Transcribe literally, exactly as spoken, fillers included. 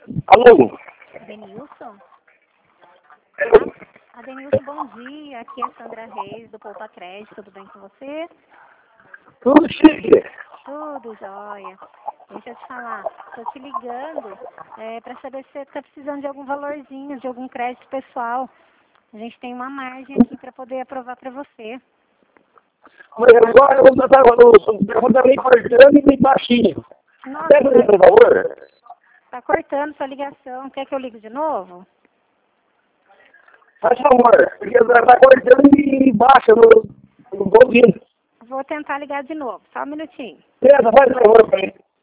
Alô? Denilson? Adenilson, bom dia. Aqui é a Sandra Reis, do Poupa Crédito. Tudo bem com você? Tudo chique. Tudo jóia. Deixa eu te falar. Estou te ligando é, para saber se você está precisando de algum valorzinho, de algum crédito pessoal. A gente tem uma margem aqui para poder aprovar para você. Mas agora eu vou estar no vou dar meio cortando e meio baixinho. Nossa, Pega aí, por favor. tá cortando sua ligação. Quer que eu ligue de novo? Faz favor, porque está cortando e baixa, eu não estou ouvindo. Vou tentar ligar de novo. Só um minutinho. Beleza, faz favor para mim.